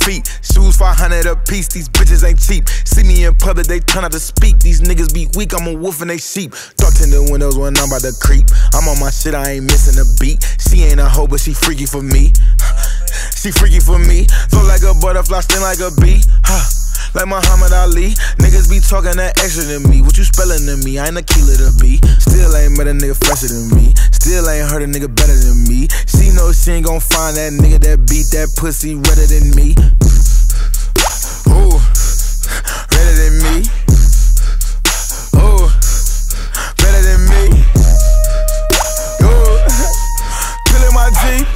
feet. Shoes 500 a piece, these bitches ain't cheap. See me in public, they turn out to speak. These niggas be weak, I'm a wolf and they sheep. Dark tinted windows when I'm about to creep. I'm on my shit, I ain't missing a beat. She ain't a hoe, but she freaky for me. She freaky for me. Flow like a butterfly, sting like a bee. Like Muhammad Ali. Niggas be talking that extra than me. What you spelling to me? I ain't Akila to be. Still ain't met a nigga fresher than me. Still ain't heard a nigga better than me. She know she ain't gon' find that nigga that beat that pussy redder than me. Ooh, redder than me. Ooh, better than me. Ooh, killing my Jeep.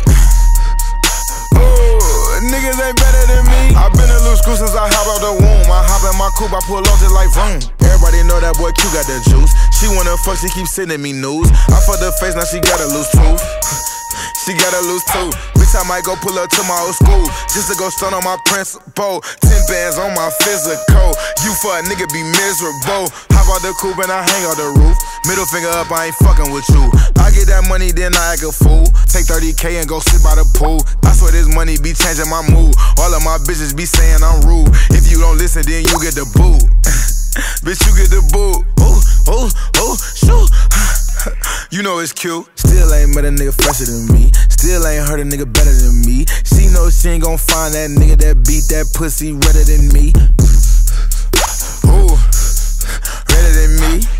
Ooh, niggas ain't better than me. I been in loose school since I hop out the womb. I hop in my coupe, I pull off just like vroom. Everybody know that boy Q got that juice. She wanna fuck, she keep sending me news. I fucked her face, now she got a loose tooth. She got a loose tooth. Bitch, I might go pull up to my old school just to go stun on my principal. 10 bands on my physical. You for a nigga be miserable. Hop out the coupe and I hang out the roof. Middle finger up, I ain't fucking with you. I get that money, then I act a fool. Take 30K and go sit by the pool. I swear this money be changing my mood. All of my bitches be saying I'm rude. If you don't listen, then you get the boot. Bitch, you get the boot. Ooh, ooh, ooh, shoot. You know it's cute. Still ain't met a nigga fresher than me. Still ain't heard a nigga better than me. She know she ain't gon' find that nigga that beat that pussy redder than me. Ooh, redder than me.